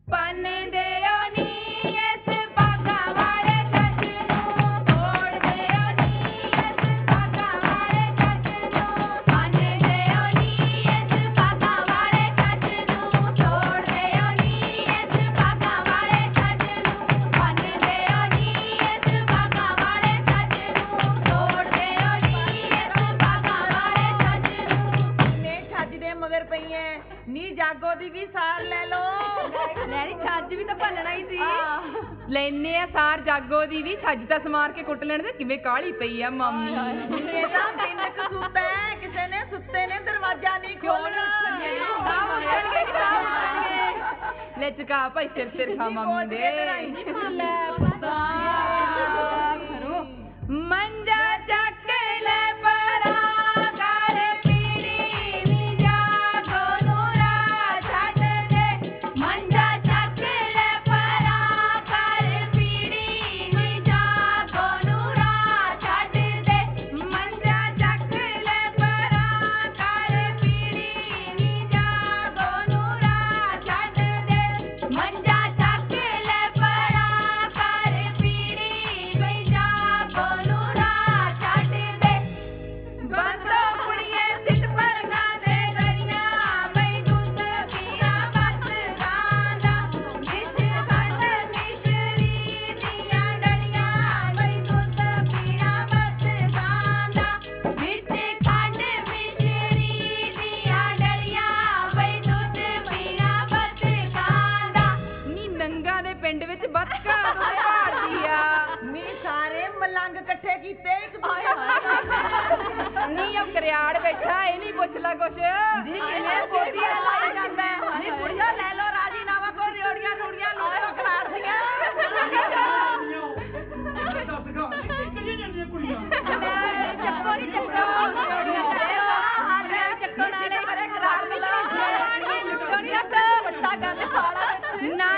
ਪੰਨ ਦਿਓ ਨੀ ਇਸ ਬਾਗਾ ਵਾਲੇ ਜੱਜ ਨੂੰ ਤੋੜ ਦਿਓ ਨੀ ਇਸ ਬਾਗਾ ਵਾਲੇ ਜੱਜ ਨੂੰ ਪੰਨ ਦਿਓ ਨੀ ਇਸ ਬਾਗਾ ਵਾਲੇ ਜੱਜ ਨੂੰ ਤੋੜ ਦਿਓ ਨੀ ਇਸ ਬਾਗਾ ਵਾਲੇ ਜੱਜ ਨੂੰ ਪੰਨ ਦਿਓ ਨੀ ਇਸ ਬਾਗਾ ਵਾਲੇ ਜੱਜ ਨੂੰ ਤੋੜ ਦਿਓ ਨੀ ਇਸ ਬਾਗਾ ਵਾਲੇ ਜੱਜ ਨੂੰ ਨੇ ਛੱਜ ਦੇ ਮਗਰ ਪਈ ਐ ਨੀ ਜਾਗੋ ਦੀ ਵੀ ਸਾਰ ਲੈ ਲੋ ਲੈਣੀ ਛੱਜ ਵੀ ਤਾਂ ਭੰਨਣਾ ਹੀ ਸੀ ਲੈਨੇ ਆ ਸਾਰ ਜਾਗੋ ਦੀ ਵੀ ਛੱਜ ਤਾਂ ਸਮਾਰ ਕੇ ਕੁੱਟ ਲੈਣ ਦੇ ਕਿਵੇਂ ਕਾਹਲੀ ਪਈ ਆ ਮਾਮੀ ਇਹ ਤਾਂ ਪਿੰਡ ਕਸੂਤਾ ਹੈ ਕਿਸੇ ਨੇ ਸੁੱਤੇ ਨੇ ਦਰਵਾਜ਼ਾ ਨਹੀਂ ਖੋਲਣਾ ਲੈ ਚੁਕਾ ਭਾਈ ਸਿਰ ਖਾ ਮਾਮੀ ਦੇ ਲੈ ਪੁੱਤਾ ਮੰਜਾ ਚੱਕ ਲੈ ਪਰਾ ਕਰ ਪੀੜੀ ਨੀ ਜਾਗੋ ਨੂੰ ਰਾਹ ਛੱਡ ਦੇ ਮੰਜਾ ਚੱਕ ਲੈ ਪਰਾ ਕਰ ਪੀੜੀ ਨੀ ਜਾਗੋ ਨੂੰ ਰਾਹ ਛੱਡ ਦੇ ਮੰਜਾ ਚੱਕ ਲੈ ਪਰਾ ਕਰ ਪੀੜੀ ਨੀ ਜਾਗੋ ਨੂੰ ਰਾਹ ਛੱਡ ਦੇ ਮੰਜਾ ਚੱਕ ਲੈ ਪਰਾ ਕਰ ਪੀੜੀ ਨੀ ਜਾਗੋ ਨੂੰ ਰਾਹ ਛੱਡ ਦੇ ਬੰਦੋ ਕੁੜੀਏ ਸਿੱਟ ਪਰਗਾ ਦੇ ਦਰੀਆਂ ਬਈ ਦੁੱਧ ਪੀਆ ਬਸ ਖਾਂਦਾ ਵਿੱਚ ਖੰਡ ਮਿਸ਼ਰੀ ਦੀਆਂ ਡਲੀਆਂ ਬਈ ਦੁੱਧ ਪੀਆ ਬਸ ਖਾਂਦਾ ਵਿੱਚ ਖੰਡ ਮਿਸ਼ਰੀ ਦੀਆਂ ਡਲੀਆਂ ਬਈ ਦੁੱਧ ਪੀਆ ਬਸ ਖਾਂਦਾ ਨੀ ਨੰਗਾ ਦੇ ਪਿੰਡ ਵਿੱਚ ਬਤਕਾ ਦੁੱਧ ਭਾਲਦੀ ਆ ਨੀ ਸਾਰੇ ਮਲੰਗ ਇਕੱਠੇ ਕੀਤੇ ਇੱਕ ਦੂਜੇ ਨੀ ਉਹ ਕਰਿਆੜ ਬੈਠਾ ਇਹ ਨਹੀਂ ਪੁੱਛ ਲਾ ਕੁਛ ਜੀ ਕਿਵੇਂ ਬੋਦੀਆਂ ਲਾਈ ਜਾਂਦਾ ਨੀ ਕੁੜੀਆਂ ਲੈ ਲੋ ਰਾਜੀ ਨਾਵਾ ਕੋ ਰਿਓੜੀਆਂ ਰੂੜੀਆਂ ਲੂੜੋ ਖਲਾਰਦੀਆਂ ਚੱਕੋ ਨੀ ਚੱਕੋ ਚੱਕੋ ਨਾਲੇ ਕਰੇ ਖਲਾਰ ਲੁੱਟੋ ਨੀ ਪੱਤਾ ਗੱਲ ਸਾਲਾ ਨਾ